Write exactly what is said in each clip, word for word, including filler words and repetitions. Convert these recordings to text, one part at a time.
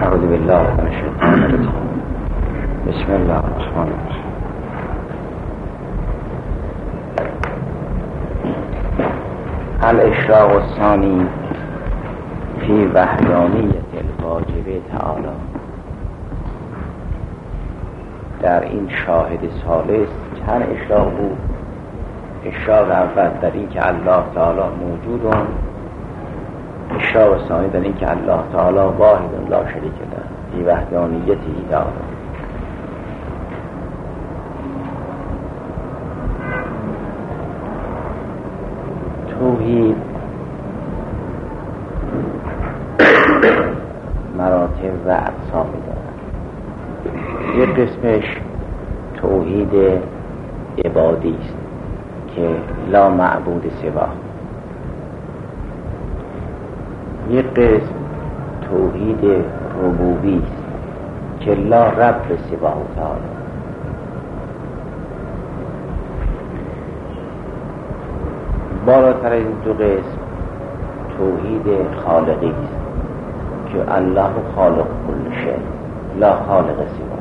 اعوذ بالله من الشیطان الرجیم. بسم الله الرحمن الرحیم. الاشراق الثانی فی وحدانیت الواجب تعالی. در این شاهد ثالث چند اشراق بود؟ اشراق اول در این که الله تعالی موجودون، اشراق ثانی در این که الله تعالی واحد لا شریک له فی وحدانیته تعالی. توحید مراتب و اقسامی دارد. یک قسمش توحید عبادی است که لا معبود سوا. یک قسم توحید ربوبی است که لا رب سوا تعالی. بالاتر این دو قسم توحید خالقی است که الله خالق کل شیء لا خالق سوا.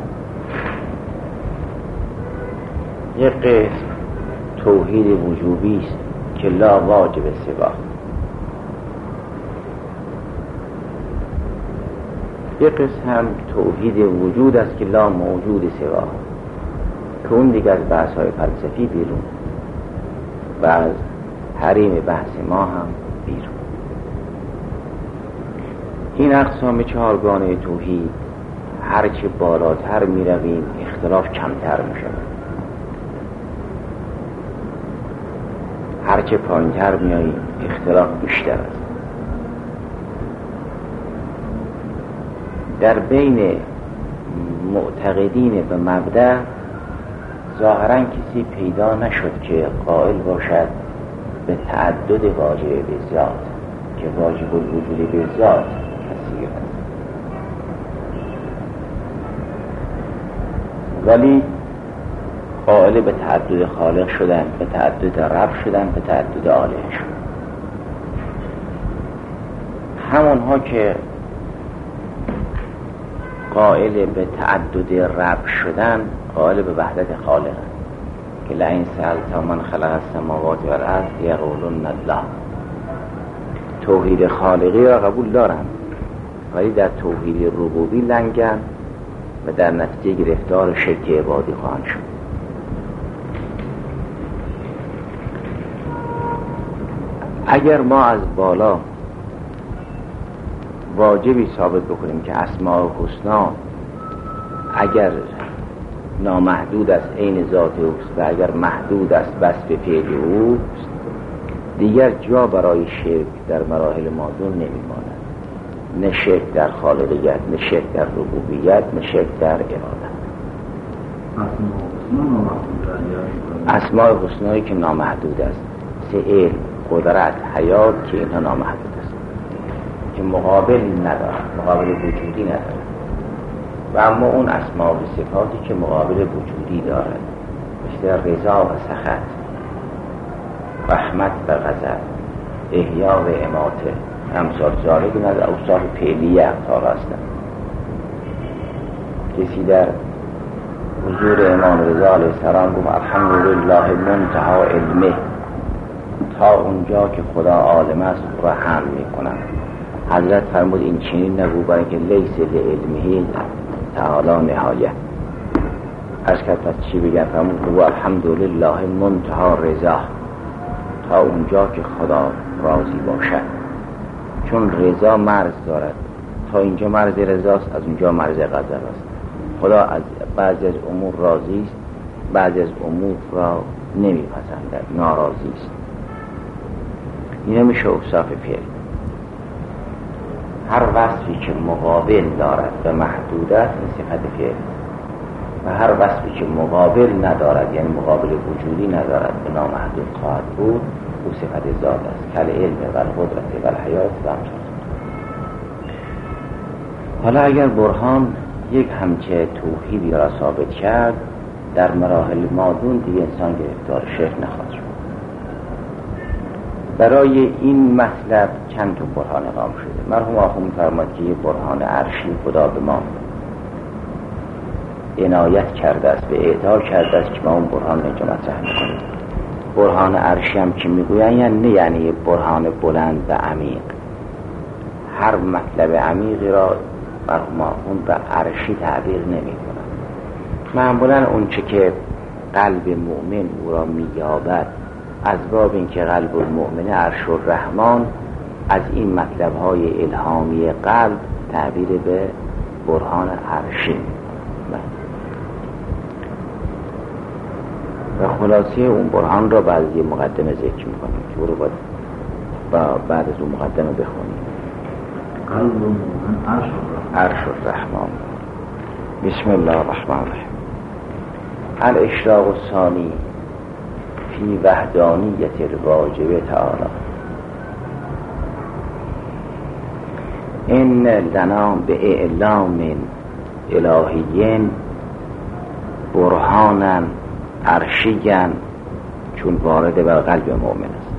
یک قسم توحید وجوبی است که لا واجب سوا. یک قسم هم توحید وجود است که لا موجود سوا، که اون دیگر از بحث های فلسفی بیرون و از حریم بحث ما هم بیرون. این اقسام چهارگانه توحید هرچه بالاتر می رویم اختلاف کمتر می شود، هرچه پایینتر می آییم اختلاف بیشتر است. در بین معتقدین به مبدأ ظاهراً کسی پیدا نشد که قائل باشد به تعدد واجب به ذات، که واجب الوجود به ذات کثیر است، ولی قائل به تعدد خالق شدن، به تعدد رب شدن، به تعدد آله شدن. همونها که قائل به تعدد رب شدن قائل به وحدت خالق، که لئن سألت من خلق السماوات والارض یقولون الله. توحید خالقی را قبول دارند ولی در توحید ربوبی لنگن و در نتیجه گرفتار شرک عبادی خواهند شد. اگر ما از بالا واجبی ثابت بکنیم که اسماء الحسنا اگر نامحدود است عین ذات اوست و اگر محدود است وصف فعل اوست، دیگر جا برای شرک در مراحل مادون نمیماند، نه شرک در خالقیت، نه شرک در ربوبیت، نه شرک در ارادت. اسماء الحسنایی که نامحدود است، سه علم، قدرت، حیات، که اینها نامحدود است، که مقابل ندارد، مقابل وجودی ندارد. و اما اون اسماء و صفاتی که مقابل وجودی دارد، مثل رضا و سخط، رحمت و غضب، احیا و اماته، امثال ذالک از اوصاف فعلی اقطار هستند. کسی در حضور امام رضا علیه السلام گفت الحمدلله منتهی علمه، تا اونجا که خدا عالم است را حمد میکنم. حضرت فرمود این چنین نگو، برای که لیس لعلمه تعالی نهایه. از که پس چی بگن؟ فرمود گفت الحمدلله منتهی رضا، تا اونجا که خدا راضی باشد. چون رضا مرز دارد، تا اینجا مرز رضاست، از اونجا مرز غضب است. خدا از بعضی از امور راضی است، بعضی از امور را نمیپسندد، ناراضی است. این نمیشه اوصاف فعل. هر وصفی که مقابل دارد و محدود است این صفت فعل، و هر وصفی که مقابل ندارد یعنی مقابل وجودی ندارد و نامحدود خواهد بود، او صفت ذات است، کل علم و القدرت و الحیات و امثال. حالا اگر برهان یک همچه توحیدی را ثابت کرد، در مراحل مادون دیگه انسان گرفتار شرک نخواهد شد. برای این مطلب چند تا برهان اقام شده. مرحوم آخوند می‌فرماید که یه برهان عرشی خدا به ما عنایت کرده است، به اعطا کرده است که ما اون برهان اینجا مطرح می‌کنیم. برهان عرشی هم که میگوین یعنی نه یعنی برهان بلند و عمیق. هر مطلب عمیقی را مرحوم آخوند به عرشی تعبیر نمی‌کنند. معمولاً اون چه که قلب مؤمن او را می‌یابد از باب این که قلب المؤمن عرش الرحمن، از این مطلب‌های الهامی قلب تعبیر به برهان عرشی و خلاصه اون برهان را بعد از یه مقدمه ذکر می‌کنیم که او رو باید با بعد از اون مقدمه بخونیم. قلب المؤمن عرش الرحمن. عرش الرحمن. بسم الله الرحمن الرحیم. الاشراق الثانی فی وحدانیت الواجب تعالی. این لنا به اعلام الهیین برهانا عرشیاً، چون وارد بر قلب مؤمن است،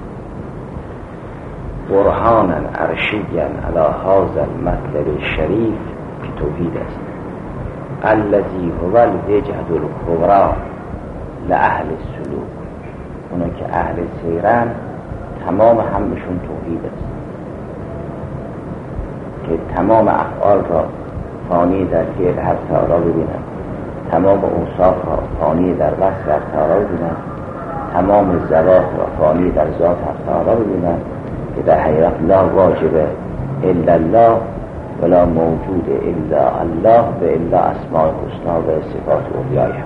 برهانا عرشیاً علی هذا المطلب الشریف که توحید است، الذی هو الوجهة الکبری لأهل السلوک. اونا که اهل سیرن تمام همشون توحید است که تمام افعال را فانی در فعل هر تعالی ببینن، تمام اوصاف را فانی در وصف هر تعالی ببینن، تمام ذوات را فانی در ذات هر تعالی ببینن که در حقیقت لا واجب الا الله ولا موجود الا الله و الا اسماء الحسنا و صفات اولیای حق.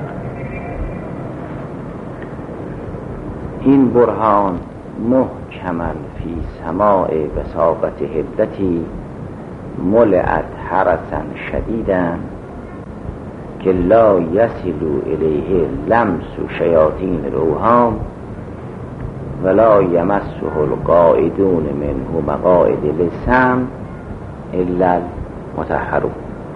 این برهان محکما فی سماع وساقت حدتی ملعت حرسا شدیدا که لا یصل الیه لمس شیاطین الاوهام ولا یمسه القائدون منه مقاعد للسمع الا المطهرون.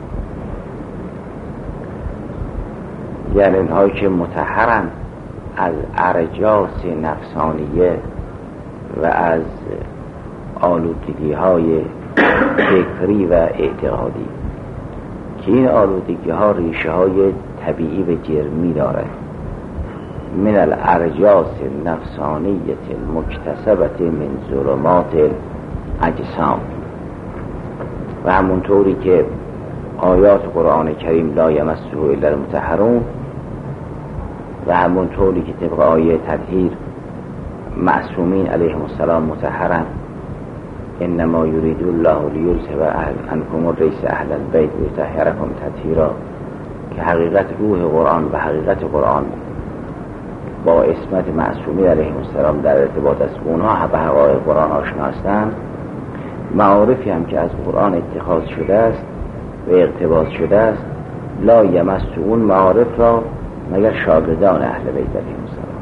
یعنی اینهایی که مطهرن از ارجاس نفسانیه و از آلودگی های فکری و اعتقادی که این آلودگی ها ریشه های طبیعی و جرمی دارد، من الارجاس النفسانیه المکتسبه من ظلمات الاجسام، و همونطوری که آیات قرآن کریم لا یمسه الا المطهرون، و همونطوری که طبق آیه تطهیر معصومین علیهم السلام مطهرن، انما یرید الله لیذهب عنکم الرجس اهل البیت و یطهرکم تطهیرا، که حقیقت روح قرآن و حقیقت قرآن با عصمت معصومین علیهم السلام در ارتباط است. اونها به حقایق قرآن آشنا هستند. معارفی هم که از قرآن اتخاذ شده است و اقتباس شده است، لا یمس اون معارف را مگر شاگردان اهل بیت علیهم السلام.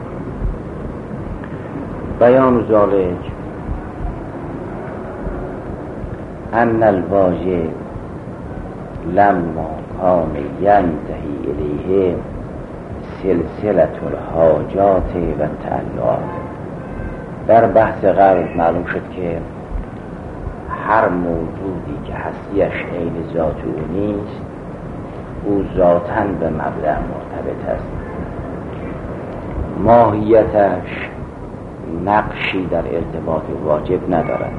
بیان ذالک ان الواجب لما کان ینتهی الیه سلسله الحاجات و تعلقات. در بحث قبل معلوم شد که هر موجودی که هستیش عین ذات او نیست، او ذاتاً به مبدأ مرتبط است. ماهیتش نقشی در ارتباط واجب ندارد.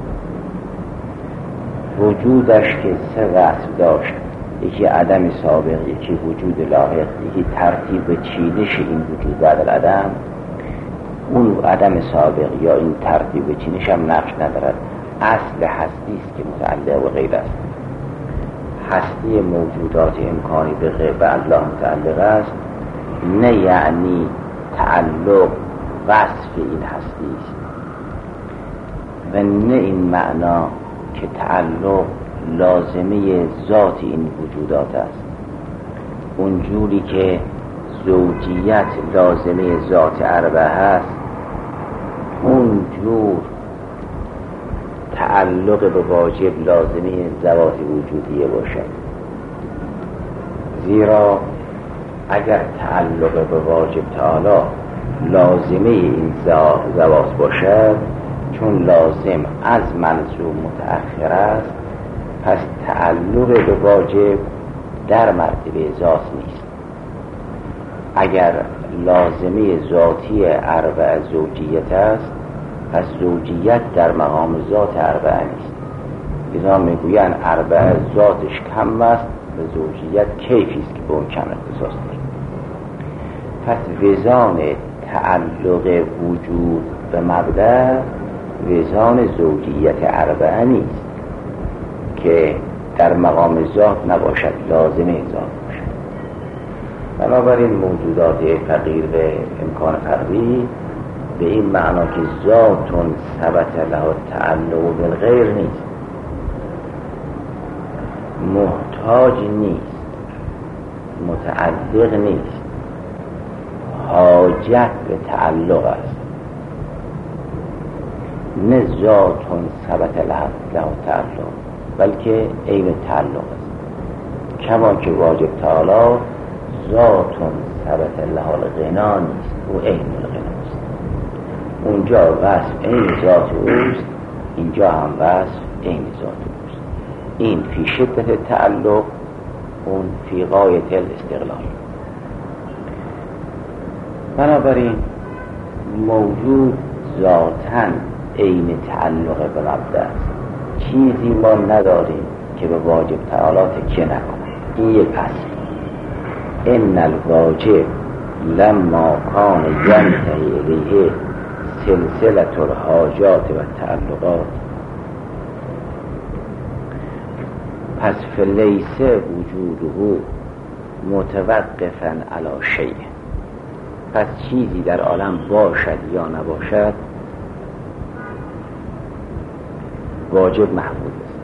وجودش که سه وصف داشت، یکی عدم سابق، یکی وجود لاحق، یکی ترتیب چینش این وجود بعد العدم، اون عدم سابق یا این ترتیب چینش هم نقش ندارد. اصل هستی است که متعلق و غیر است. هستی موجودات امکانی به غیر به الله متعلق است، نه یعنی تعلق وصف این هستی است، و نه این معنا که تعلق لازمه ذات این وجودات است. اونجوری که زوجیت لازمه ذات اربعه است، اونجور تعلق به واجب لازمه ذوات وجودیه باشد. زیرا اگر تعلق به واجب تعالی لازمه این ذوات باشد، چون لازم از ملزوم متأخر است، پس تعلق به واجب در مرتبه ذات نیست. اگر لازمه ذاتی اربع زوجیت است، پس زوجیت در مقام ذات اربع نیست. لذا میگویند اربع ذاتش کم است و زوجیت کیفی است که به اون کم اختصاص دارد. پس وزان تعلق وجود به مبدأ وزان زوجیت اربعه نیست که در مقام ذات نباشد، لازمه ذات باشد. بنابراین موجودات فقیر به امکان فقری به این معنا که ذاتون ثبت له تعلق بالغیر نیست، محتاج نیست، متعلق نیست، حاجت به تعلق است. نه ذاتون ثبت له تعلق، بلکه عین تعلق است. کما که واجب تعالی ذاتون ثبت له الغنا نیست، او عین الغنا است. اونجا وصف عین ذات اوست، اینجا هم وصف عین ذات اوست. این فی شدت تعلق، اون فی غایت الاستقلال. بنابراین موجود ذاتاً عین تعلق به مبدأ است. چیزی ما نداریم که به واجب تعالی تکیه نکنه. این یک اصل. ان الواجب لما کان ینتهی الیه سلسله الحاجات و تعلقات، پس فلیس وجوده متوقفا علی شیء. پس چیزی در عالم باشد یا نباشد واجب محفوظ است.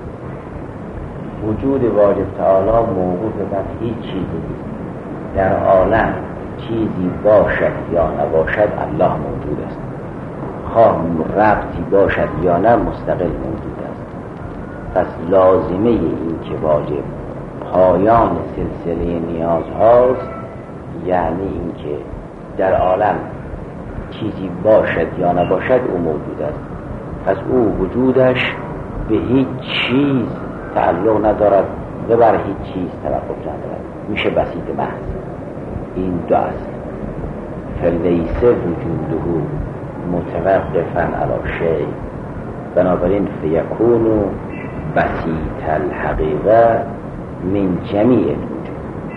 وجود واجب تعالی موقوف بر هیچ چیزی نیست. در عالم چیزی باشد یا نباشد الله موجود است. خواه ربطی باشد یا نه مستقل موجود است. پس لازمه این که واجب پایان سلسله نیاز هاست، یعنی این که در عالم چیزی باشد یا نباشد او موجود است. پس او وجودش به هیچ چیز تعلق ندارد و بر هیچ چیز توقف ندارد، میشه بسیط محض. این دو است. فلیس وجوده متوقفا علی شیء، بنابراین فیکون بسیط الحقیقه من جمیع الوجود.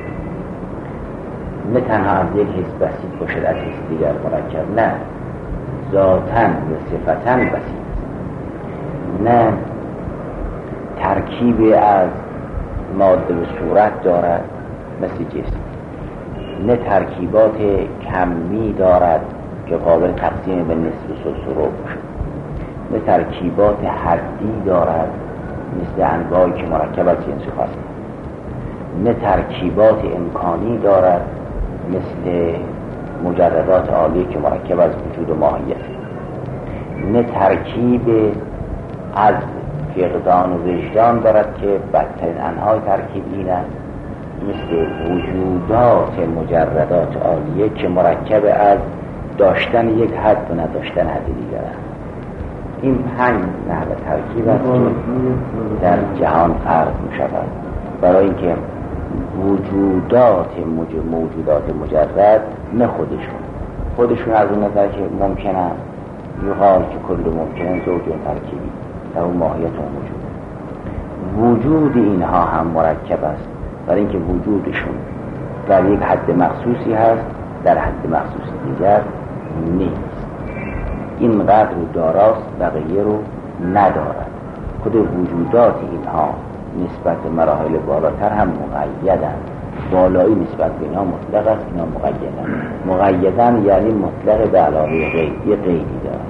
نه تنها از یک حس بسیط باشد از حس دیگر مرکب، نه، ذاتاً و صفتاً بسیط. نه ترکیب از ماده و صورت دارد مثل جسم، نه ترکیبات کمی دارد که قابل تقسیم به نصف و ثلث و ربع باشد، نه ترکیبات حدی دارد مثل انواعی که مرکب از جنس خاص، نه ترکیبات امکانی دارد مثل مجردات عالی که مرکب از وجود و ماهیت، نه ترکیب از فقدان و وجدان دارد که بدترین انواع ترکیب این است، مثل وجودات مجردات عالیه که مرکب از داشتن یک حد و نداشتن حد دیگر است. این پنج نحو ترکیب است که در جهان فرض می شود، برای اینکه وجودات موجودات مجرد نه خودشون خودشون از اون نظر که ممکنه یقال که کل ممکنه زوجون ترکیبی و اون ماهیت اون وجود. وجود اینها هم مرکب است، برای اینکه وجودشون در یک حد مخصوصی هست، در حد مخصوص دیگر نیست. این قدر رو داراست، بقیه رو ندارد. خود وجودات اینها نسبت به مراحل بالاتر هم مقیدن. بالایی نسبت به اینا مطلق است، اینا مقیدن. مقیدن یعنی مطلق به علاوه غیر، یه قیدی دارن.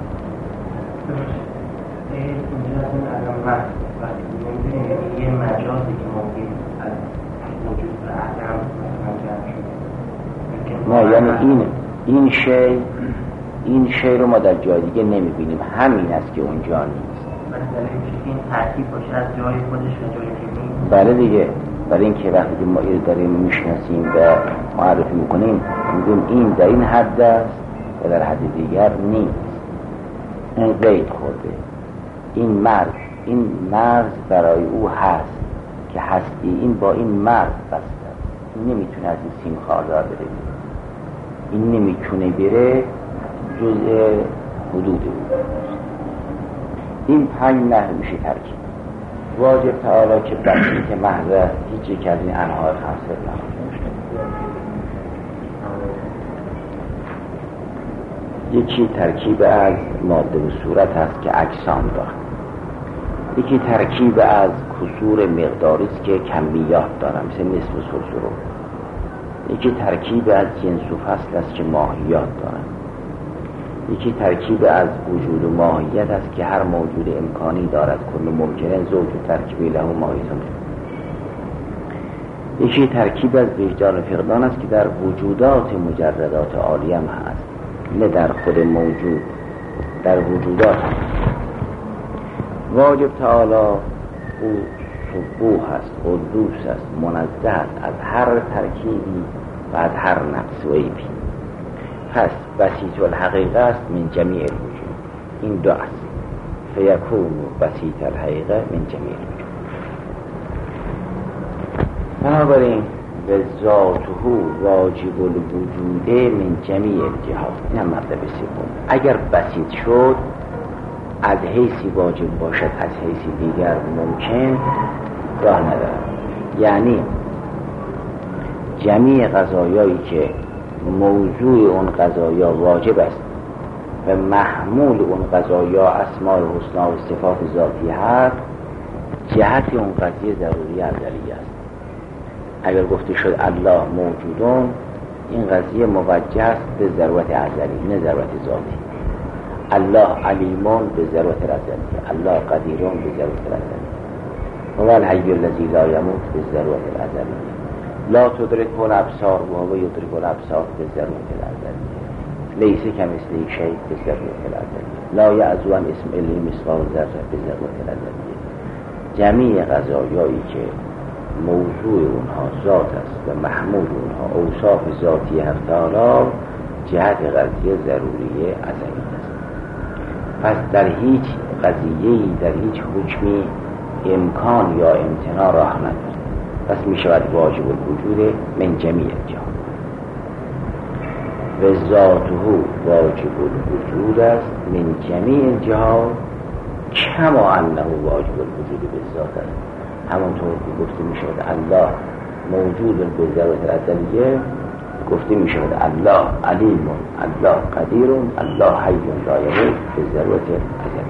یه مجازی که ممکن از وجود و عدم نه، یعنی این این شی این شی رو ما در جای دیگه نمیبینیم، همین است که اونجا نیست. مثلا این ترکیب باشه از جای خودش و جایی که نیست. بله دیگه، برای اینکه وقتی که ما این داریم میشناسیم و معرفی میکنیم میگیم این در این حد است و در حد دیگر نیست. این قید خورده، این مرز این مرز برای او هست که هستی این با این مرز بسته، این نمیتونه از این سیم خاردار بره، این نمیتونه بره جزء حدود او. این پنج نحو میشه ترکیب. واجب تعالی که بسیط محض هیچ یک از این انواع خمسه نخواهد. یکی ترکیب از ماده و صورت هست که اجسام دارد، یکی ترکیب از کسور مقداری است که کمیات دارن مثل نصف و ثلث و ربع، یکی ترکیب از جنس و فصل است که ماهیات دارن، یکی ترکیب از وجود و ماهیت است که هر موجود امکانی دارد کل ممکنه زوج و ترکیب له ماهیتون، یکی ترکیب از وجدان و فقدان است که در وجودات مجردات عالیه هم هست، نه در خود موجود، در وجودات هم. واجب تعالی او سبوح است، قدوس است، منزه است از هر ترکیبی و از هر نقص و عیبی. پس بسیط الحقیقه است من جمیع الوجود، این دو است، فیکون بسیط الحقیقه من جمیع الوجود. بنابراین به ذاته واجب الوجود من جمیع الجهات، این هم مطلب سوم. اگر بسیط شد از حیثی واجب باشد از حیثی دیگر ممکن راه ندارد، یعنی جمیع قضایایی که موضوع اون قضایا واجب است و محمول اون قضایا اسماء الحسنا و صفات ذاتی هست، جهت اون قضیه ضروری ازلی است. اگر گفته شد الله موجودون، این قضیه موجه است به ضرورت ازلی نه ضرورت ذاتی. الله علیمون به ضرورت ازلی، الله قدیرون به ضرورت ازلی، هو الحی الذی لا یموت به ضرورت ازلی، لا تدرک الابصار و هو یدرک الابصار به ضرورت الازلی، لیس کمثله شیء به ضرورت الازلی، لا یعزو عن اسم الی مثقال ذره به ضرورت الازلی. جمیع قضایایی که موضوع اونها ذات است و محمول اونها اوصاف ذاتی حق تعالی، جهت قضیه ضروری ازلی است. پس در هیچ قضیه‌ای در هیچ حکمی امکان یا امتناع راه ندارد، پس می شود واجب الوجود من جمیع الجهات. و ذاته واجب الوجود است من جمیع الجهات کما انه واجب الوجود به ذات است. همانطور که گفته می شود الله موجود به ضرورت ازلیه، گفته می شود الله علیم، الله قدیر، الله حی لا یموت به ضرورت ازلی.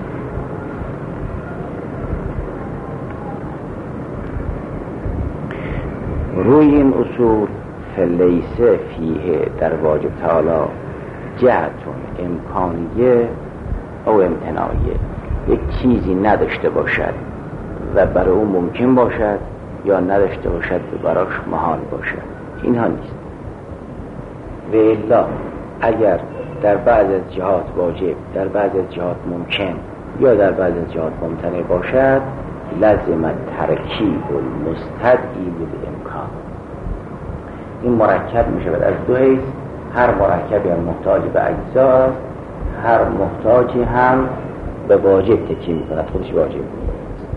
روی این اصول فلیسه فیه در واجب تعالی جهتون امکانیه او امتناعیه، یک چیزی نداشته باشد و برای اون ممکن باشد یا نداشته باشد و براش محال باشد، اینها نیست. و الا اگر در بعض از جهات واجب، در بعض از جهات ممکن یا در بعض از جهات ممتنع باشد، لازم ترکیب المستدعی بالامکان. این مرکب می شود از دو حیث، هر مرکبی هم محتاج به اجزا است، هر محتاجی هم به واجب تکیه می کند، خودش واجب می کند.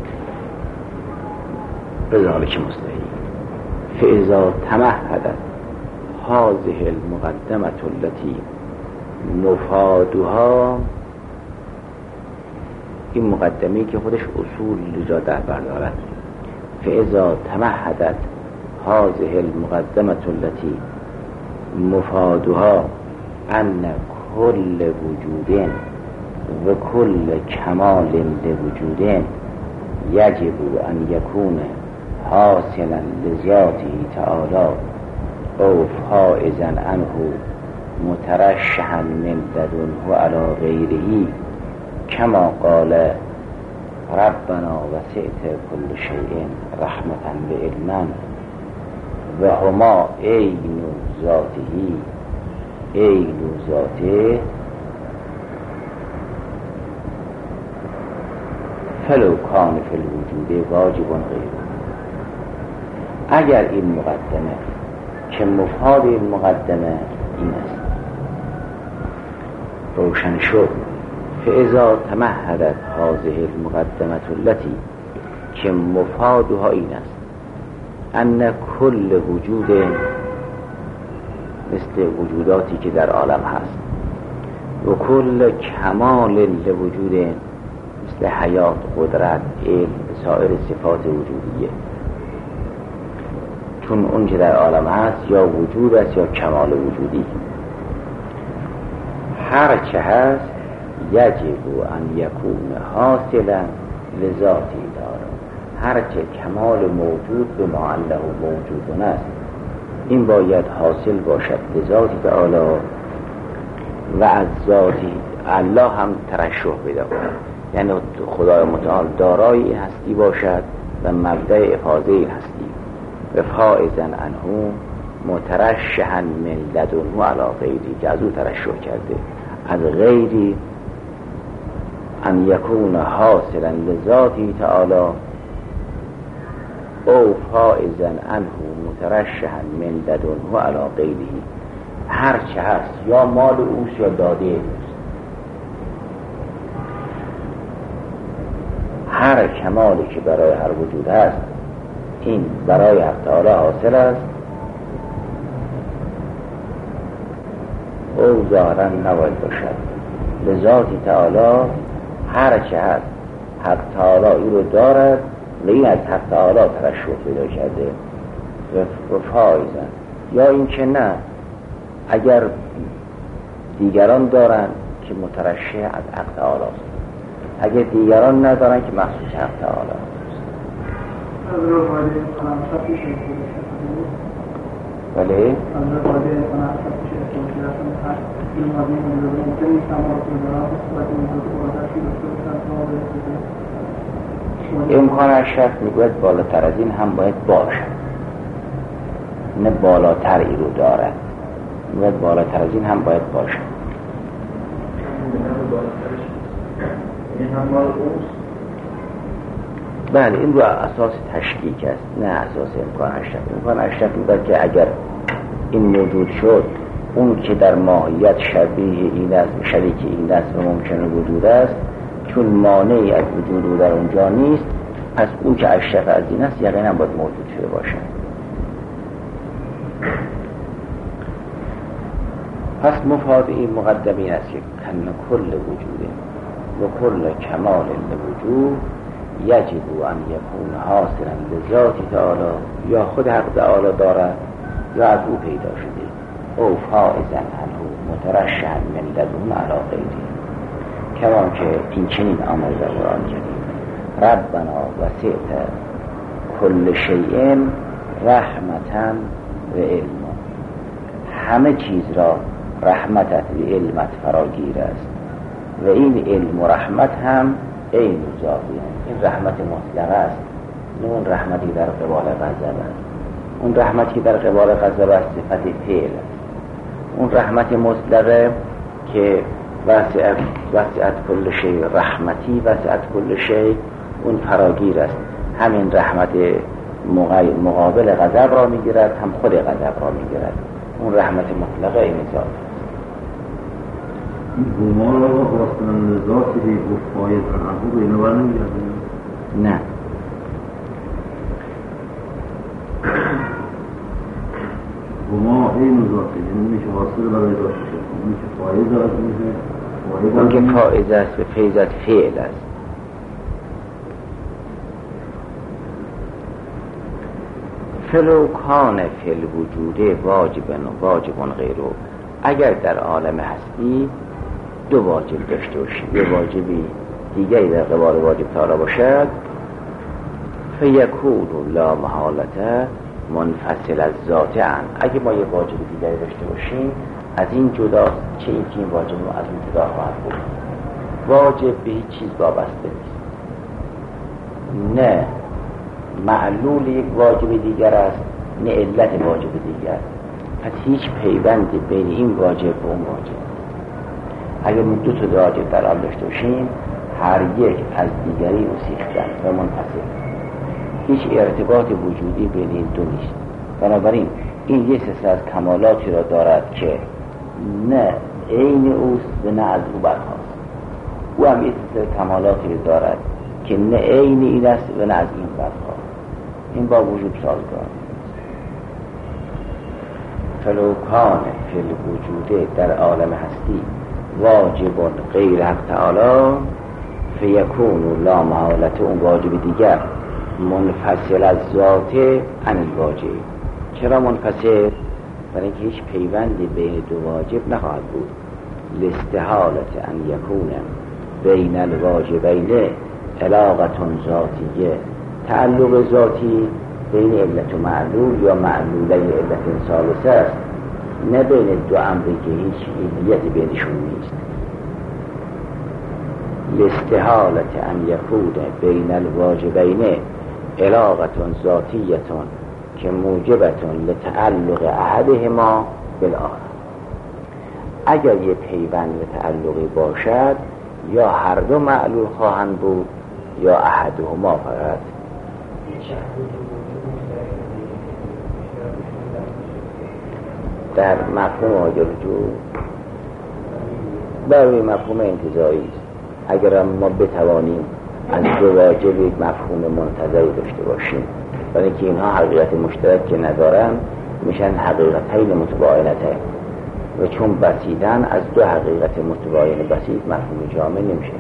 بذالک مستحیل فاذا تمهدت هذه المقدمة التي مفادها، این مقدمه‌ای که خودش اصول را در بر دارد، فاذا تمهدت هذه المقدمة التي مفادها ان كل وجود و كل كمال لوجود يجب ان يكون حاصلا لذاته تعالى او فائزا عنه مترشحا من لدنه على غیره، کما قال ربنا وسعت كل شيء رحمة و علما و هما عین ذاته عین ذاته فلو کان فی الوجود واجب غیره. اگر این مقدمه که مفاد این مقدمه این است روشن شد، فاذا تمهدت هذه المقدمه التي که مفادها این است ان کل وجود مثل وجوداتی که در عالم هست و کل کمال لوجود مثل حیات، قدرت، علم، سایر صفات وجودیه، چون اون که در عالم هست یا وجود است یا کمال وجودی. هر چه هست یجب ان یکون حاصلا لذاتی داره، هر چه کمال موجود به ما الله موجودون است این باید حاصل باشد لذاتی تعالی و از ذاتی الله هم ترشح پیدا کند، یعنی خدای متعال دارای این هستی باشد و مبدأ افاضه این هستی و فائزا عنه مترشحا من لدنه علی غیری، که از او ترشح کرده از غیری، ان یکون حاصلا لذاتی تعالی او فائزا عنه مترشحا من لدنه علی غیره، هر چه هست یا مال اوست یا داده اوست، هر کمالی که برای هر وجود هست این برای حق تعالی حاصل است او ظاهرا نباید باشد لذاتی تعالی. هر چه هست حق تعالی این رو دارد و این از حق تعالی ترشح پیدا کرده و فائزن، یا این که نه اگر دیگران دارن که مترشح از حق تعالی است، اگر دیگران ندارن که مخصوص حق تعالی است. بله امکان شرط میگوید بالاتر از این هم باید باشد، نه بالاتر ای رو دارد، میگوید بالاتر از این هم باید باشد. این هم مال اوست. بله این رو اساس تشکیک است، نه اساس امکان اشرف. امکان اشرف میگوید که اگر این موجود شد اون که در ماهیت شبیه این است، شریک این است و ممکنه وجود است، چون مانعی از وجود او در اونجا نیست، پس اون که اشرف از این است یقینا باید موجود شده باشد. پس مفاد این مقدمی است که کن کل وجوده و کل کمال لوجود یجب ان یکون حاصلا لذاتی تعالی، یا خود حق تعالی دارد یا از او پیدا شده او فائزا عنه مترشحا من لدنه علی غیره، کمان که این چنین آمد در قرآن کریم ربنا وسعت کل شیء رحمتا و علما، همه چیز را رحمتت و علمت فراگیر است و این علم و رحمت هم عین ذاتی، این رحمت مطلقه است، نه اون رحمتی در قبال غضب است. اون رحمتی در قبال غضب است صفت فعل است، اون رحمت مطلقه که وسعت وسعت کل شیء رحمتی وسعت کل شیء اون فراگیر است، همین رحمت مقابل غضب را میگیرد هم خود غضب را میگیرد، اون رحمت مطلقه این ذات است. این گما را آستان ذاتی به گفتای تنحو به اینو برنمیگرده؟ نه گما این ذاتی یعنی میشه حاصل برای ذاتی شد، میشه فایز از میشه اون که فائز است و فیضت فعل است. فلو کان فی الوجود واجبن و واجبن غیره، اگر در عالم هستی دو واجب داشته باشی، یه واجبی دیگری در قبال واجب تعالی باشد فیکون لا محالته منفصل از ذات عن، اگه ما یه واجب دیگری داشته باشیم از این جداست، چه این که این واجب رو از این جدا خواهد بود. واجب به هیچ چیز وابسته نیست، نه معلول یک واجب دیگر است نه علت واجب دیگر، پس هیچ پیوندی بین این واجب و اون واجب. اگر ما دو تا واجب در آن داشته باشیم هر یک از دیگری گسیختن و منفصل، هیچ ارتباط وجودی بین این دو نیست. بنابراین این یک سلسله از کمالاتی را دارد که نه عین اوست و نه از او برخاست. او هم یه سلسله کمالاتی دارد که نه عین این است و نه از این برخواه. این با وجود سازگار. فلوکان فی الوجود در عالم هستی واجب غیر حق تعالی فیکون لا محالت، اون واجب دیگر منفصل از ذات عن الواجب. چرا منفصل؟ برای اینکه هیچ پیوندی بین دو واجب نخواهد بود. لاستحالت ان یکون بین الواجبین علاقه ذاتیه، تعلق ذاتی بین علت و معلول یا معلوله علت ثالثه است، نه بین دو امری که هیچ علیتی بینشون نیست. لاستحالت ان یکون بین الواجبین علاقه ذاتیه که موجبتون لتعلق احدهما بالآخر. اگر یه پیوند تعلقی باشد یا هر دو معلول خواهند بود یا احدهما فقط. در مفهوم آجرجو برای مفهوم انتزاعی است. اگر ما بتوانیم از دو واجب یک مفهوم منتزعی داشته باشیم، برای اینکه اینها حقیقت مشترک که ندارن میشن حقیقتین متباینتین و چون بسیدن از دو حقیقت متباین بسید مفهوم جامع نمیشه.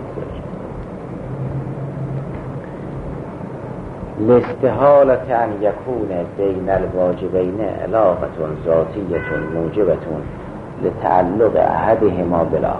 لاستحالت ان یکون بین الواجبین علاقه ذاتیه موجبه لتعلق احدهما بالآخر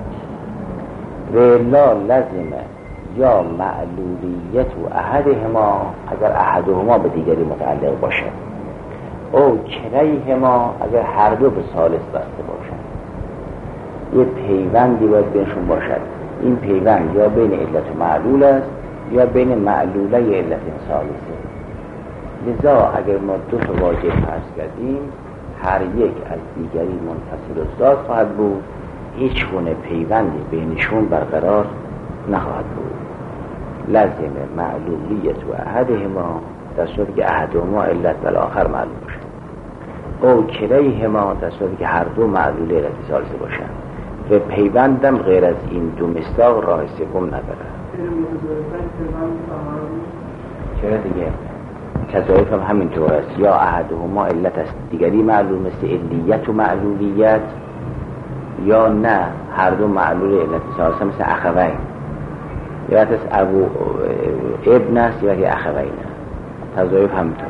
و لا لازمه یا معلولیت و احدهما اگر احدهما به دیگری متعلق باشد او کلیهما اگر هر دو به ثالث بسته باشد. یه پیوندی باید بینشون باشد. این پیوند یا بین علت و معلول است یا بین معلوله علت ثالثه. لذا اگر ما دو تا واجب فرض کردیم هر یک از دیگری منفصل و ذات خواهد بود، هیچ گونه پیوندی بینشون برقرار نخواهد بود. لازم معلولیت و احدهما در صورتی که احدهما علت و الاخر معلوم باشد، او کلیهما در صورتی که هر دو معلول علت ثالثه باشند و پیوندم غیر از این دو مصداق راه سوم نداره. چرا دیگه تضاعف هم همینطور است. یا احدهما علت است دیگری معلوم مثل علیت و معلولیت، یا نه هر دو معلول علت ثالثه مثل اخوین، یا از ابو ابن است یا اخوین. تضاعف همینطور.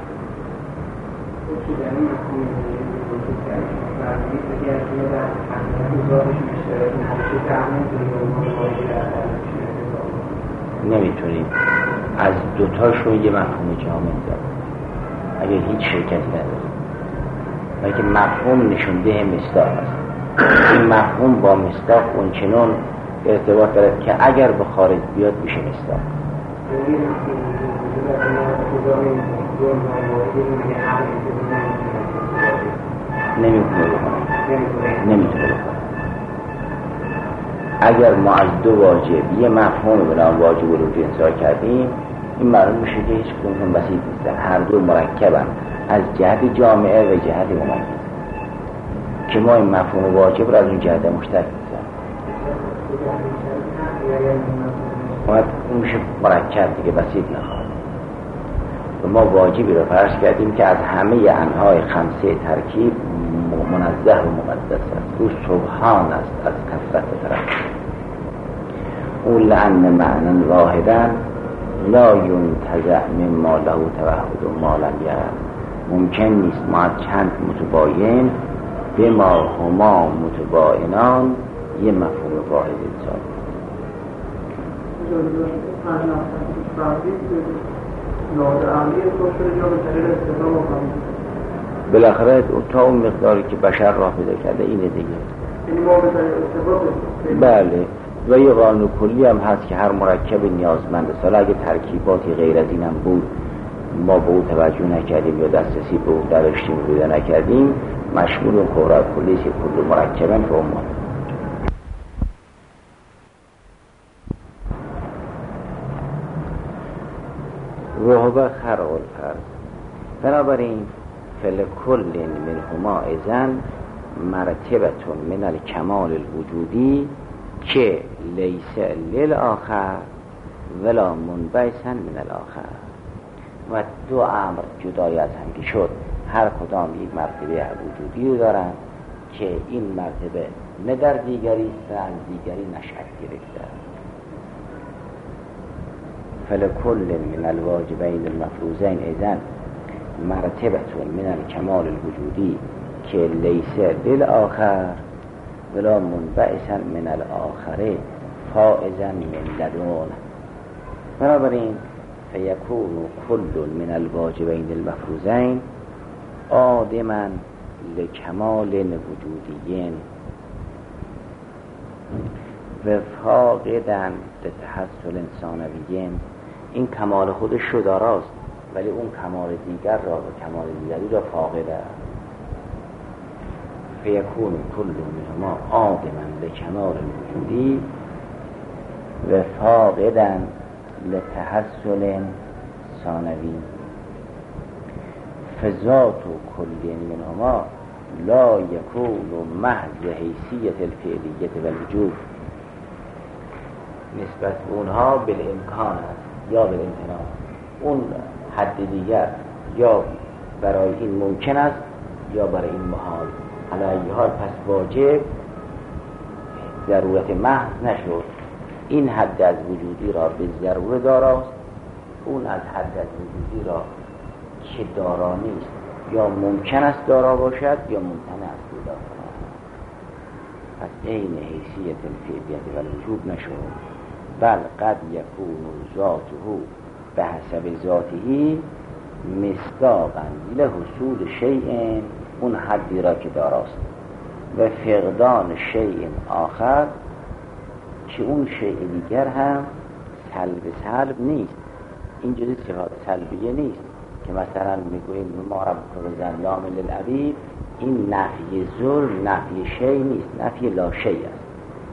نمیتونیم از دوتاشون یه مفهوم جامع داریم اگر هیچ شرکتی نداریم، بلکه مفهوم نشونده مصداق است. این مفهوم با مصداق اونچنان ارتباط دارد که اگر به خارج بیاد میشه مصداق. نمیتونه بکنه نمیتونه بکنه اگر ما از دو واجب یه مفهوم به نام واجب الوجود انتزاع کردیم، این معلوم میشه که هیچ کدوم بسیط نیستن، هر دو مرکبن از جهت جامعه و جهت ممیز، که ما این مفهوم واجب را از اون جهت مشترک می‌ذاریم. باید اون میشه مرکب دیگه، بسیط نخواهد. و ما واجبی را فرض کردیم که از همه انواع خمسه ترکیب منزه و مقدس است، او سبحان است از کثرت طرف. او لعن معنی واحدا لا ینتزع مما له توحد و ما لم یعلم. ممکن نیست ما چند متباین به ما هما متباینان یه مفهوم واحد انسان. بالاخره تا اون مقداری که بشر راه پیدا کرده اینه دیگه. بله. و یه قانون کلی هم هست که هر مرکب نیازمند است. حالا اگه ترکیباتی غیر از اینم بود ما به او توجه نکردیم یا دسترسی به او نداشتیم و پیدا نکردیم، مشمول اون قرار کلی که کل مرکبن که اومد. وهو خرق الفرض. بنابراین فلکل منهما اذن مرتبه من الکمال الوجودی که لیس للآخر ولا منبعثا من الاخر. و دو امر جدای از هم که شد، هر کدام یک مرتبه وجودی رو دارن که این مرتبه نه در دیگری است و از دیگری نشأت گرفته. فلکل من الواجبین المفروضین اذن مرتبه من الکمال الوجودی که لیس للآخر ولا منبعثا من الاخر فائزا من لدن. بنابراین فیکون کل من الواجبین المفروضین آدما لکمال وجودیین و فاقدن لتحصل ثانویین. این کمال خودش رو داراست ولی اون کمال دیگر را و کمال دیگری را فاقده. فیکون کل منهما آدما لکمال وجودی و فاقدن لتحصل ثانوی. فذات کل منهما لا یکون محض حیثیت الفعلیت و الوجود. نسبت اونها بالامکان است یا بالامتناع. اون حد دیگر یا برای این ممکن است یا برای این محال. علی حال پس واجب ضرورت محض نشد. این حد از وجودی را به ضرور داراست، اون از حد از وجودی را که دارا نیست یا ممکن است دارا باشد یا ممتنع است دارا باشد. پس عین حیثیت الفعلیت و الوجود نشد. بل قد یکون ذاته به حسب ذاته مصداقا لحصول شیء، اون حدی را که داراست، و فقدان شیء آخر که اون شیء دیگر هم سلب سلب نیست. این جزء صفات سلبیه نیست که مثلا میگوییم ما ربک بظلام للعبید. این نفی ظلم نفی شیء نیست، نفی لا شیء است.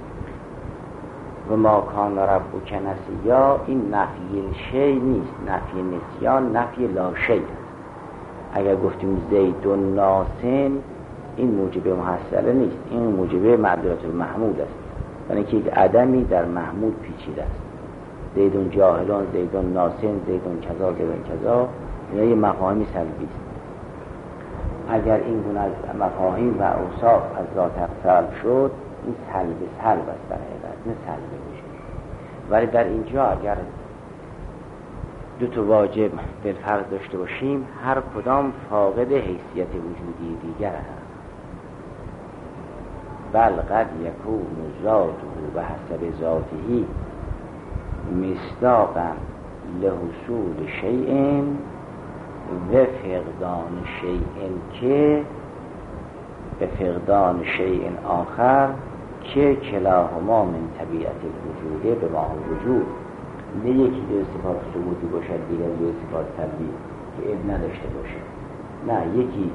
و ما کان ربک نسیا، این نفی شیء نیست، نفی نسیان نفی لا شیء است. اگر گفتیم زید و ناسن، این موجب محصله نیست، این موجب معدلت المحمود است. یعنی که یک عدمی در محمود پیچیده است. زیدون جاهلان، زیدون ناسن، زیدون کذا، زیدون کذا، اینا یه مفاهیمی سلبی است. اگر این گونه از مفاهیم و اوصاف از ذات سلب شد، این سلب سلب است در حقیقت، نه سلب میشه. ولی در اینجا اگر دو تا واجب بالفرض داشته باشیم، هر کدام فاقد حیثیت وجودی دیگر است. بل قد یکون ذاته به حسب ذاته مصداقا لحصول شیء و فقدان شیء که به فقدان شیء آخر که کلاهما من طبیعت الوجود به ما وجود. نه یکی دو صفات ثبوتی باشد دیگر دو صفات سلبی که اب نداشته باشه. نه، یکی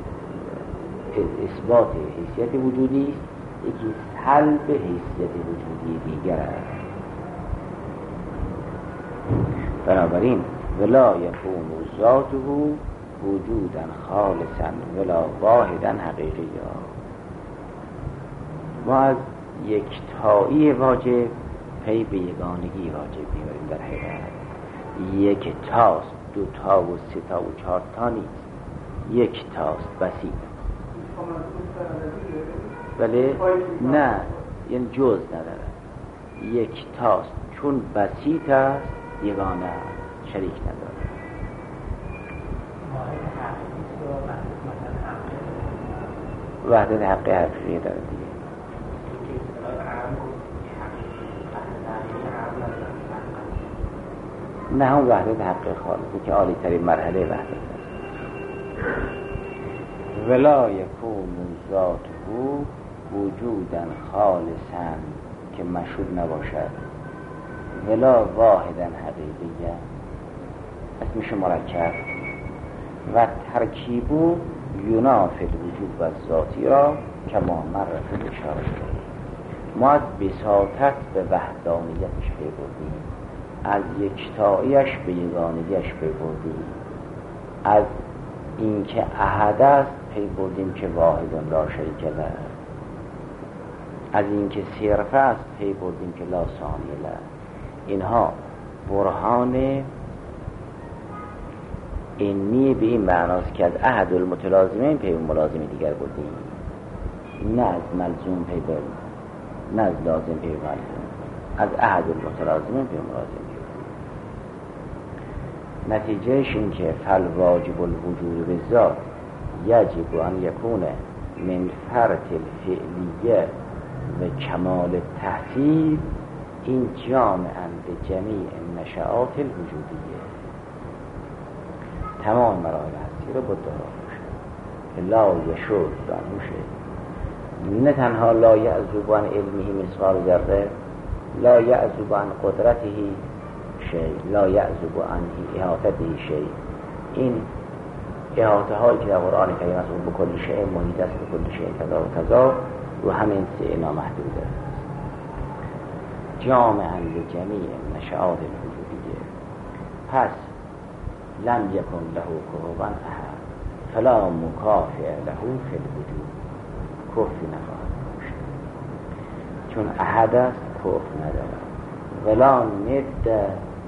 اثبات حیثیت وجودی است، یکی سلب حیثیت وجودی دیگر است. بنابراین ولا یکون ذاته وجودا خالصا ولا واحدا حقیقیا. ما از یک تایی واجب پی به یگانگی واجب میبریم. در حقیقت یک تاست، دو تا و سه تا و چهار تا نیست، یک تاست بسیط. بله نه، یعنی جز نداره، یک تاست چون بسیط است یگانه شریک نداره. وحدت حقی حقیقی داره دیگه. نه هم وحدت حقی خالصی که عالی ترین مرحله وحدت است. ولا یکون ذاته وجودا خالصا که مشهود نباشد، ولا واحدا حقیقیه پس میشه مرکب. و ترکیبو ینافی الوجود و ذاتی را که ما مرفت اشاره کرد. ما از بساطت به وحدانیتش پی بردیم، از یکتاییش به یگانگیش پی بردیم، از اینکه احد است پی بردیم که واحد را شریک است. از این که صرف است پی بردیم که لا ثانی له. اینها برهان اینی به این معناست که از احد المتلازمین پی ملازم دیگر بردیم، نه از ملزوم پی بردیم، نه از لازم پی ملزوم، از احد المتلازمین پی ملازم پی بردیم. نتیجهش این که فل واجب الوجود بالذات یجب ان یکون من فرط الفعلیه و کمال التحصیل، این جامعاً به جمیع نشعات الوجودیه، تمام مراحل هستی رو بود دارا باشه که لا یشد دانوشه، نه تنها لا یعزب عن علمه مثقال ذره، لا یعزب عن قدرته شیء، لا یعزب عن احاطته شیء. این احاطه هایی که در قرآن کریم است به کل شیء محیط است، به کل شیء کذا و کذا، و همین سه نامحدود است. جامعاً به جمیع نشعات الوجودیه. پس لم یکن له کفوا احد فلا مکافئ له فی الوجود، کفی نخواهد داشت چون احد است، کف ندارد. ولا ند،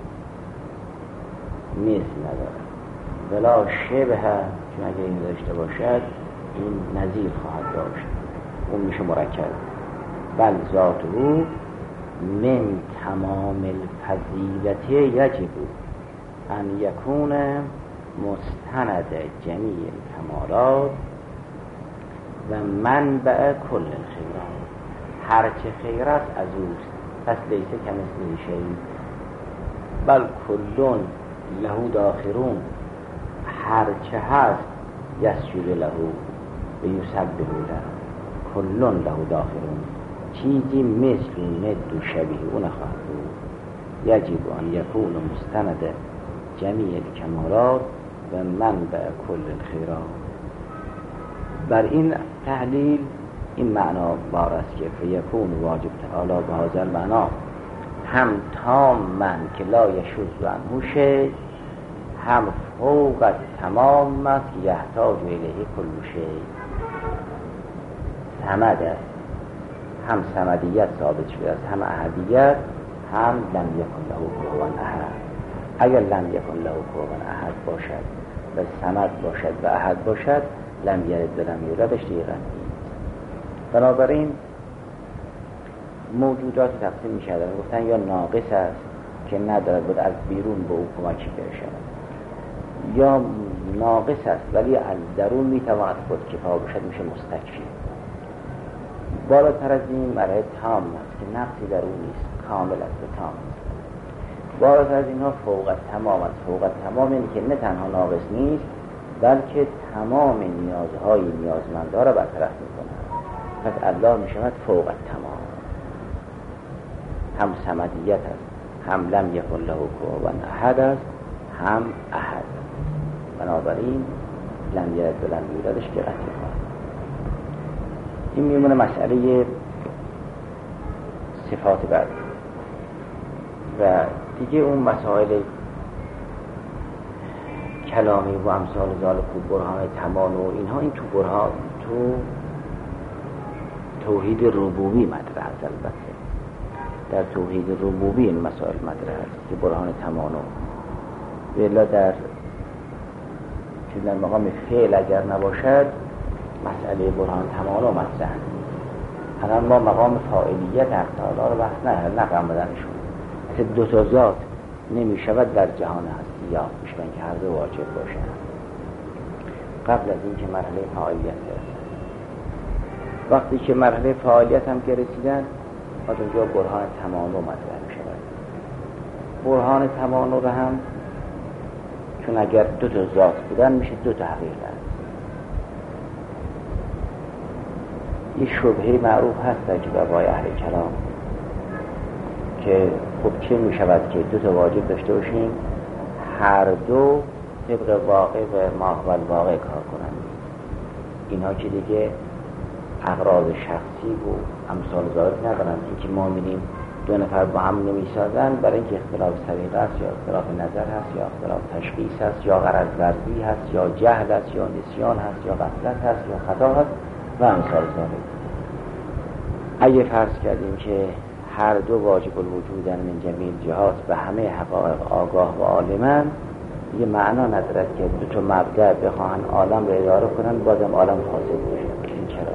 مثل ندارد. ولا شبه، چون اگر این داشته باشد این نظیر خواهد داشت، اون میشه مرکب. بل ذاته من تمام الفضیلت یجب ان یکون مستند جمیع الکمالات و منبع کل الخیرات. هرچه خیر است از اوست، پس لیسه کمثله شیء بل کلون له داخرون. هرچه هست یسجد له و یسبح له، کلون له داخرون. چیزی مثل ند و شبیه اون خواهد بود. یجب ان یکون مستند جمیع الکمالات و منبع کل الخیرات. بر این تحلیل این معنا بار است که فیکون واجب تعالی به هذا المعنا هم تام من که لا یشذ عنه شیء، هم فوق تمام است که یحتاج الیه کل شیء. صمد است، هم صمدیت ثابت شده است، هم احدیت، هم لم یکن له کفوا احد. اگر لم یکن له کفوا احد باشد و صمد باشد و احد باشد، لم یلد و لم یولدش دیگه نیست. بنابراین موجودات تقسیم می شدن، گفتن یا ناقص است که ندارد بود از بیرون به او کمکی برسد، یا ناقص است ولی از درون می تواند خود کفا باشد، میشه مستکفی. بالاتر از این مرحله تام است که نقصی در او نیست، کامل است و تام است. بالاتر از اینها فوق تمام است. فوق تمام این که نه تنها ناقص نیست بلکه تمام نیازهای نیازمندها را برطرف می‌کند. پس الله می‌شود فوق تمام، هم صمدیت است، هم لم یکن له کفوا احد است، هم احد. بنابراین لم یلد و لم یولدش که قطعی خواهد. این میمونه مسئله صفات بعد و دیگه اون مسائل کلامی و امثال ذالک و برهان تمام و اینها، این تو برهان تو توحید ربوبی مطرح است. البته در توحید ربوبی این مسائل مطرح است که برهان تمام و الا در که در مقام فعل اگر نباشد مسئله برهان تمام مطرح نیست. الان ما مقام فاعلیت حق تعالی رو بحث نه نقم بدنشون مثل دو تا ذات نمی شود در جهان هستی یا بشون که هر دو واجب باشن قبل از این که مرحله فاعلیت برسن. وقتی که مرحله فاعلیت هم که رسیدن از اونجا برهان تمام مطرح می شود. برهان تمام رو هم چون اگر دو تا ذات بودن میشه دو تا حقیقت. یه شبهه معروف هست در جوابای اهل کلام که خب چه می شود که دو تا واجب داشته باشیم هر دو طبق واقع و ماحول واقع کار کنند. اینها که دیگه اغراض شخصی و امثال ذالک ندارن. این که ما می‌بینیم دو نفر با هم نمی‌سازن برای اینکه اختلاف سلیقه است یا اختلاف نظر هست یا اختلاف تشخیص هست یا غرض ورزی هست یا جهل است یا نسیان هست یا غفلت هست یا خطا هست و امثال ذالک. اگه فرض کردیم که هر دو واجب الوجودن من جمیع جهات به همه حقایق آگاه و عالمن، یه معنا ندارد که دو تا مبدأ بخواهن عالم رو اداره کنن بازم عالم فاسد بشه. این چرا؟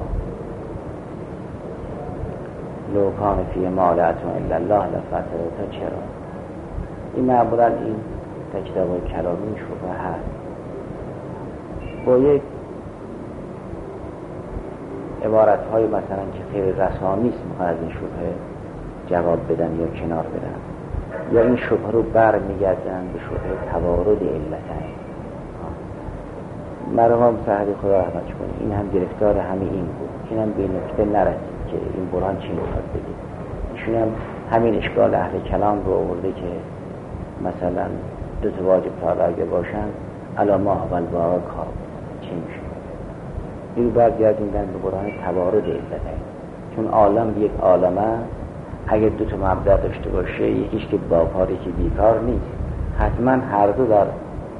لو کان فی مالعتون الا الله لفسدتا. چرا؟ این معمولا این تا کتاب کلامی شبه هست، با یک عبارت های مثلا که خیلی رسامی است میخواد از این شبه جواب بدن یا کنار بدن، یا این شبه رو بر میگردن به شبه توارد علتن. مرحوم سعدی خدا رحمتش کنه این هم گرفتار همین این بود، این هم به نکته نرسید که این برهان چی میخواد بگه. ایشون هم همین اشکال اهل کلام رو آورده که مثلا دو تا واجب تا اگه باشن علامه اول باقا کار چی میشه. این برگردیندن به برهان توارد علتن، چون عالم یک عالمه اگر دو تا مبدأ داشته باشه، یکیش که با کاری که بیکار نیست، حتما هر دو در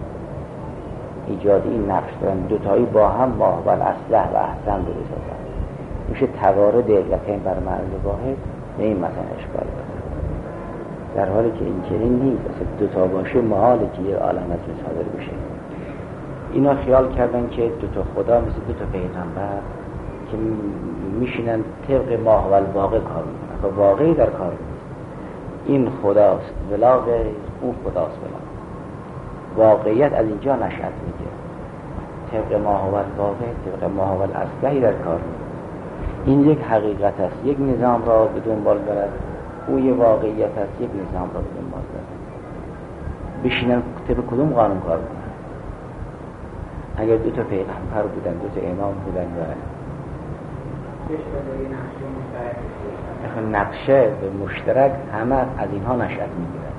ایجاد این نقش دارن، دوتایی با هم ماهول اصلح و احسن رو بسازن. میشه توارد علتین بر معنی واحد. نه این مثلا اشکال داره، در حالی که این چنین نیست. اصلا دوتا باشه محاله که یه عالم از صادر بشه. اینا خیال کردن که دوتا خدا مثل دوتا پیغمبر که میشینن طبق ماهول واقع کار میکنن. خب واقعی در کار نیست. این خداست ولا غیر، اون خداست ولا. واقعیت از اینجا نشأت میگیره. طبق ماهول واقع، طبق ماهول اصلی در کار میکنه. این یک حقیقت است، یک نظام را به دنبال دارد. او یک واقعیت است، یک نظام را به دنبال دارد. بشینن طبق کدوم قانون کار کنن؟ اگر دو تا پیغمبر بودن، دو تا امام بودن و نقشه به مشترک، همه از اینها نشأت میگیرد.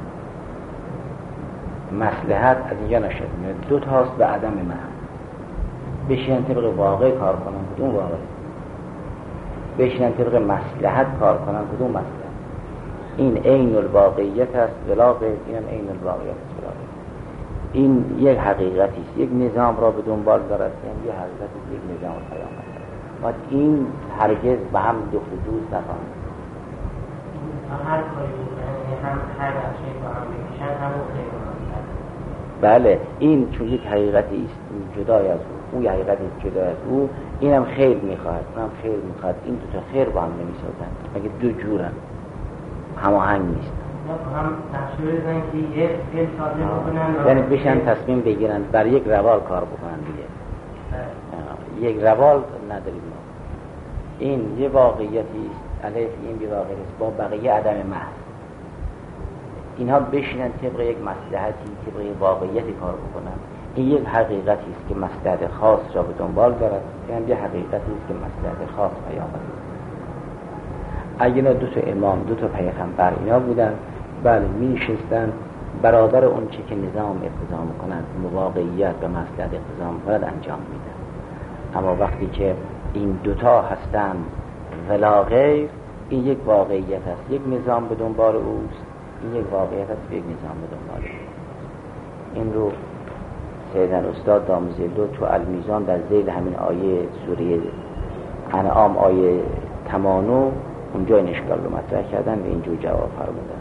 مصلحت از اینجا نشأت میگیرد. دو تاست به عدم محل. بشینن طبق واقع کار کنن، کدوم واقع؟ بشینن طبق مصلحت کار کنن، کدوم مصلحت؟ این عین الواقعیت است ولا غیر، اینم عین الواقعیت است ولا غیر. این یک حقیقتی است، یک نظام را به دنبال دارد، یعنی یک حقیقت است، یک نظام پیامد دارد. و این هرگز به هم دخل دوست نخواهند. هر کاری بکنن، هم هر نقشه با هم بکشن، همون خیلی مناسب. بله، این چون یک حقیقتی است جدای از او، او یک حقیقتی جدای از او، اینم خیر میخواهد، اونم خیر میخواهد. این دو تا خیر با هم نمیسازن، مگه دو جورن، هماهنگ نیست. هم نقشه بزنن که یک فیل سازه بکنن، یعنی بشن تصمیم بگیرن بر یک روال کار بکنن دیگه. یک روال نداریم ما. این یه واقعیتی است، علیه این یه واقعیتی است با بقیه عدم محض. اینها بشینن طبق یک مصلحتی، طبق یک واقعیتی کار بکنن. این یک حقیقتی است که مصلحت خاص را به دنبال دارد، یعنی یه حقیقتی است که مصلحت خاص پیام دارد. اگه اینا دو تا امام، دو تا پیغمبر اینا بودن، بله میشستن برادر اون چی که نظام اقتضا میکنند، واقعیت به مصلحت اقتضا میکنند انجام میدن. اما وقتی که این دوتا هستن ولا غیر، این یک واقعیت است، یک نظام به دنبال اوست، این یک واقعیت است، یک نظام به دنبال اوست. این رو سیدن استاد دامزیلو تو المیزان در ذیل همین آیه سوره انعام آیه تمانو اونجا این اشکال رو مطرح کردن و اینجور جواب فرمودن.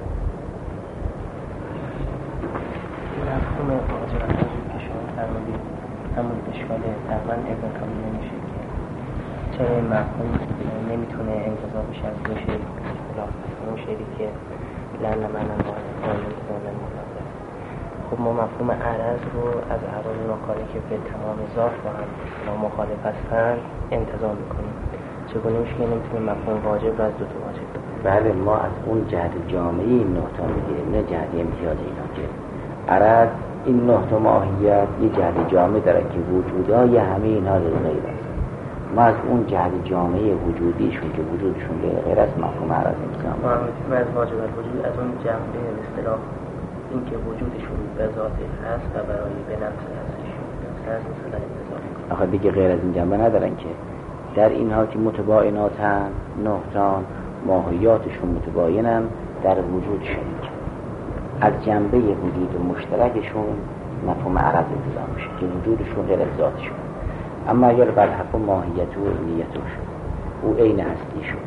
مفهوم واجب الوجود که شما فرمودید همون اشکال تقریبا ابن کامل نمیشه که چرا این مفهوم نمیتونه انتظار بشه از دو شیری اختلاف اون شیری که لن من المعارض. خب ما مفهوم عرض رو از اعراض ناکاری که به تمام ذات با هم ما مخالف هستن انتظار میکنیم. چگونه میشه که نمیتونه مفهوم واجب رو از دو تا واجب بکنیم؟ بله، ما از اون جهت جامعی این نهتا میگیریم، نه جهت امتیاز اینا که عرض این نهتا ماهیت یه جهت جامعی داره که وجودای همه اینا غیر است. ما از اون جهت جامعی وجودیشون که وجودشون غیر است مفهوم عرض امتیاز ما از واجب الوجود از اون جنبه اصطلاح این که وجودشون به ذات هست و برای به نفس هستشون نفس مثلا انتظار میکنه. آخه دیگه غیر از این جنبه ندارن که در اینها که متبایناتن، نهتان ماهیاتشون متباینن، در وجود شریک از جنبه وجود مشترکشون مفهوم عرض اقتضا میشه که وجودشون غیر از ذاتشون. اما اگر بر حق ماهیت و عینیت شد، او عین هستی شد،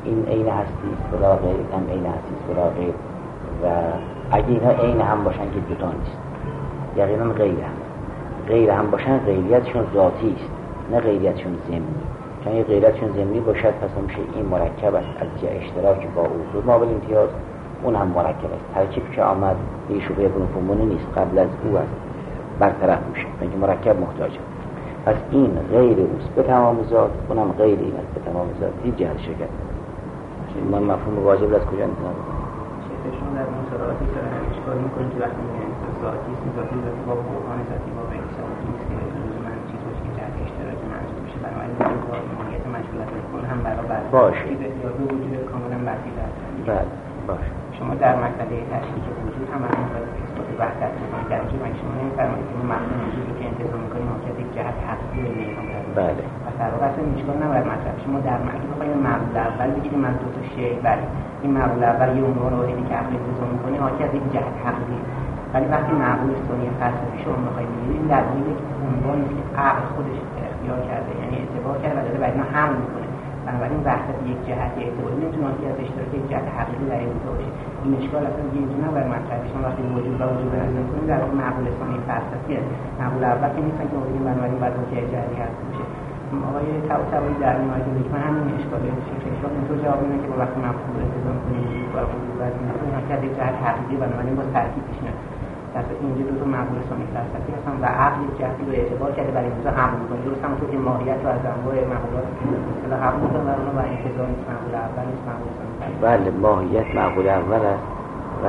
این عین هستی است ولا غیر، هم عین هستی است ولا غیر. و اگه اینا عین هم باشن که دوتا نیست، یقینا غیر هم غیر هم باشن، غیریتشون ذاتی است نه غیریتشون ضمنی. چون اگه غیریتشون ضمنی باشد پس میشه این مرکب است از جهت اشتراک با او ما بل امتیاز، اون هم مرکب است. ترکیب که آمد یه شبهه بنفهمونه نیست، قبل از او است برطرف میشه، اینکه مرکب محتاجه. پس این غیر اوست به تمام ذات، اونم غیر این است به تمام ذات. این جهت شرکت من مفهوم واجب از کجا انتظار بکنم؟ شیخشون در مصالحاتی که هم اشکال میکنیم که وقتی میگن ذاتی است، ذاتی ذاتی با بحران ذاتی با غیر ثابت نیست که لزوما چیز باشه که جهت اشتراک منظور بشه. بنابراین وجود ماهیت مشغولیت کل هم برابر باشه یا به وجود کاملا برطرف است. بله باشه. شما در مسئله تشکیک وجود هم همین باید اثبات وحدت می‌کنید. در اینجا شما نمی‌فرمایید که مفهوم وجودی که انتزاع می‌کنیم حاکیت یک جهت حقیقی رو نمی‌کنه. بله. و در واقع اصلا اشکال نباید مطرح. شما در معنی بخواید معقول اول بگید من دو تا شیء، بله این معقول اول یه عنوان واحدی که عقلی انتزاع می‌کنه حاکیت یک جهت حقیقی، ولی وقتی معقول ثانی فلسفی شما می‌خواید بگید در واقع یک عنوانی که عقل خودش اختیار کرده، یعنی اعتبار کرده و داره برای ما حمل می‌کنه. بنابراین وحدت یک جهت اعتباری نمیتونه که از اشتراک یک جهت حقیقی در این باشه. این اشکال اصلا دیگه اینجا نباید مطرح بشه. وقتی وجود و وجود رو نظر کنیم در واقع معقول ثانی فلسفی است. معقول اول که نیستن که بگیم بنابراین باید که جهتی هست باشه. آقای طباطبایی در این مورد میگه من همین اشکال میشه که اشکال اینطور جواب میده که با وقتی مفهوم رو انتزاع کنیم وجود و وجود بعد میگیم حاکیت یک جهت حقیقی بنابراین با ترکیب پیش میاد. در اینجا دو تا معقول ثانی فلسفی هستن و عقل یک جهتی رو اعتبار کرده برای اینجا حمل می‌کنه. درست همونطور که ماهیت رو از انواع معقولات مثلا حمل می‌کنه و اون و انتزاع نیست، معقول اول نیست، معقول ثانی. بله ماهیت معقول اول است و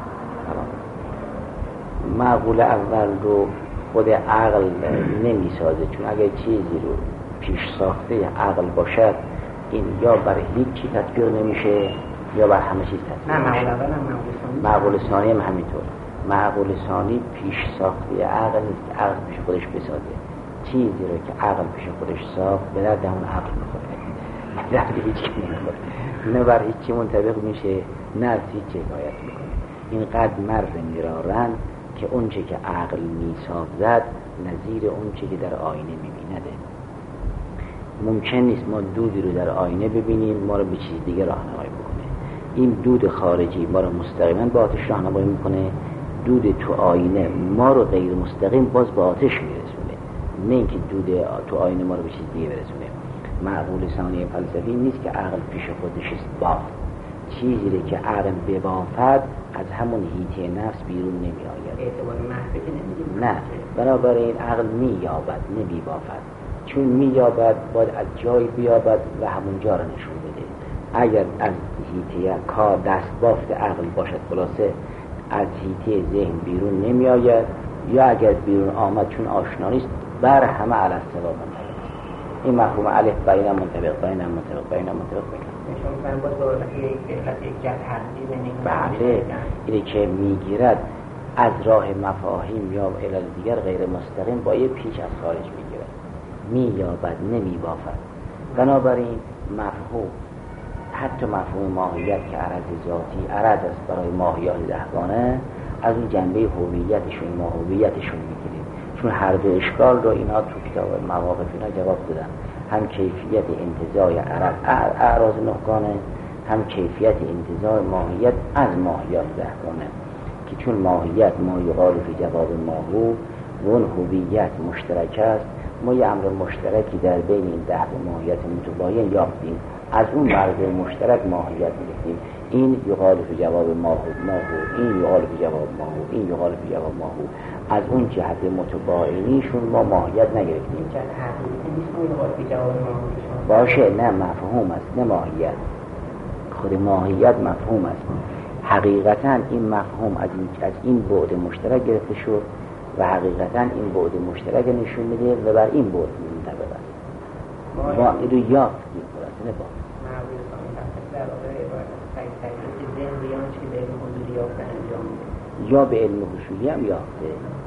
معقول اول رو خود عقل نمی‌سازه، چون اگر چیزی رو پیش ساخته عقل باشد این یا برای هیچ چی تطبیق نمیشه یا بر همه چیز تطبیق نه نمیشه. معقول اول هم معقول ثانی. معقول ثانی هم همینطور. معقول ثانی پیش ساخته عقل نیست که عقل پیش خودش بسازه. چیزی رو که عقل پیش خودش ساخت به درد همون عقل میخوره، به درد هیچ کی نمیخوره، نه بر هیچ چی منطبق میشه نه از هیچ چی حکایت میکنه. اینقدر مر میرارن که اونچه که عقل میسازد نظیر اونچه که در آینه میبینده. ممکن نیست ما دودی رو در آینه ببینیم ما رو به چیز دیگه راهنمایی بکنه. این دود خارجی ما رو مستقیما به آتش راهنمایی میکنه، دود تو آینه ما رو غیر مستقیم باز به آتش میرسونه، نه اینکه دود تو آینه ما رو به چیز دیگه برسونه. معقول ثانی فلسفی نیست که عقل پیش خودش بافت، چیزی رو که عقل ببافد از همون هیته نفس بیرون نمی آید. اعتبار محض که نمیگیم نه، بنابراین عقل می یابد نمی بافد، چون می یابد باید از جای بیابد و همون جا رو نشون بده. اگر از هیته کار دست بافت عقل باشد خلاصه از هیته ذهن بیرون نمی آید، یا اگر بیرون آمد چون آشنا نیست بر همه علی السوا منطبق. این مفهوم الف بینم منطبق بینم منطبق بینم منطبق بینم نشون می‌کنم باز با یک یک جهت حقیقی بین بله اینه که میگیرد از راه مفاهیم یا علل دیگر غیر مستقیم با یه پیچ از خارج میگیرد، مییابد نمی بافد. بنابراین مفهوم حتی مفهوم ماهیت که عرض ذاتی عرض است برای ماهیات دهگانه، از اون جنبه هویتشون ما هویتشون میگیریم، چون هر دو اشکال رو اینا تو کتاب مواقف اینا جواب دادن، هم کیفیت انتزاع عرض اعراض نهگانه، هم کیفیت انتزاع ماهیت از ماهیات دهگانه، که چون ماهیت ما یقال فی جواب ماهو و اون هویت مشترک است، ما یه امر مشترکی در بین این ده ماهیت متباین یافتیم، از اون مرز مشترک ماهیت گرفتیم. این یقال فی جواب ماهو ماهو، این یقال فی جواب ماهو، این یقال فی جواب ماهو، از اون جهت متباینیشون ما ماهیت نگرفتیم. باشه نه مفهوم است نه ماهیت، خود ماهیت مفهوم است. حقیقتا این مفهوم از این از این بعد مشترک گرفته شد و حقیقتا این بعد مشترک نشون میده و بر این بعد منطبق است. ما این رو یافتیم خلاصه نه با یا به علم حصولی هم یافته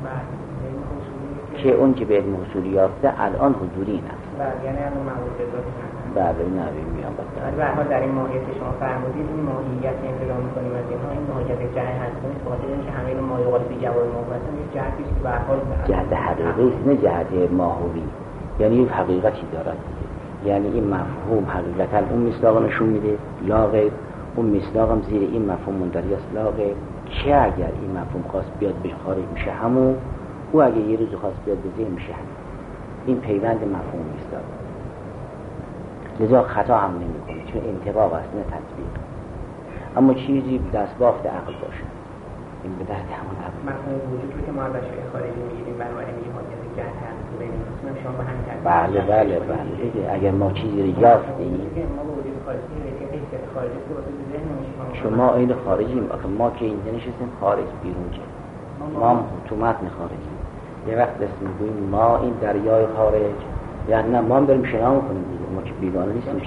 که اون که به علم حصولی یافته الان حضوری نست. بله یعنی الان معقول بذاری بله نبی میان بسید. ولی به هر حال در این ماهیت که شما فرمودید این ماهیت انتظار میکنیم از اینها، این ماهیت جهت هست کنید خاطر اینکه همه این مایقال فی جواب ماهو هستن یک جهتی است که به هر حال جهت حقیقی است نه جهت ماهوی، یعنی یک حقیقتی دارد. یعنی این مفهوم حقیقتا اون مصداق نشون میده لا غیر، اون مصداق هم زیر این مفهوم مندرج است لا غیر. که اگر این مفهوم خواست بیاد به خارج میشه همون، او اگر یه روز خواست بیاد به ذهن میشه همون. این پیوند مفهوم مصداق، لذا خطا هم نمیکنه چون انطباق است نه تطبیق. اما چیزی دست بافت عقل باشه، این به درد همون عقل. مفهوم وجود رو که ما از اشیاء خارجی میگیریم بنابراین میگیم حاجت جهت هست ببینیم اسمم شما به همین ترتیب. بله بله بله دیگه اگر ما چیزی رو یافتیم ما به وجود خارجی رسیدیم حیثیت خارجی رو واسه ذهن میشیم. شما این خارجیم، آخه ما که اینجا نشستیم خارج بیرون که ما هم تو متن خارجیم. یه وقت اسم میگوییم ما این دریای خارج، یعنی نه ما هم داریم شنا میکنیم دیگه، ما که بیگانه نیستیم.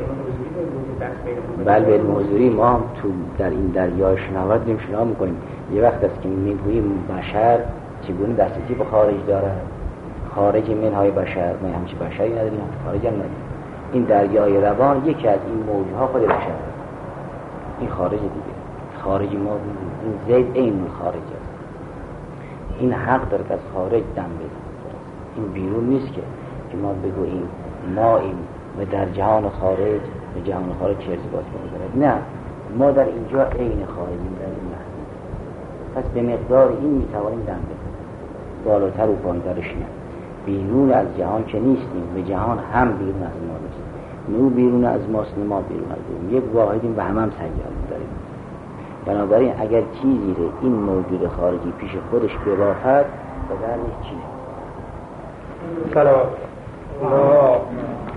بله به علم حضوری ما هم تو در این دریای شناور داریم شنا میکنیم. یه وقت است که میگوییم بشر چگونه دسترسی به خارج داره، خارج منهای بشر، ما همچی بشری نداریم، خارج هم نداریم. این دریای روان یکی از این موجها خود بشر، این خارج دیگه، خارج ما این زید این خارج است. این حق داره که از خارج دم بزنه، این بیرون نیست که که ما بگوییم ما این و در جهان خارج و جهان خارج چه ارتباطی بگذارد. نه، ما در اینجا عین خارجیم، در این محدود. پس به مقدار این میتوانیم دم بزنیم، بالاتر و پایین‌ترش نه. بیرون از جهان که نیستیم و جهان هم بیرون از ما نیست. نو بیرون از ماست، ما بیرون از اون. یک واحدیم و هم هم سیار داریم. بنابراین اگر چیزی رو این موجود خارجی پیش خودش ببافد و در نیست چیز سلام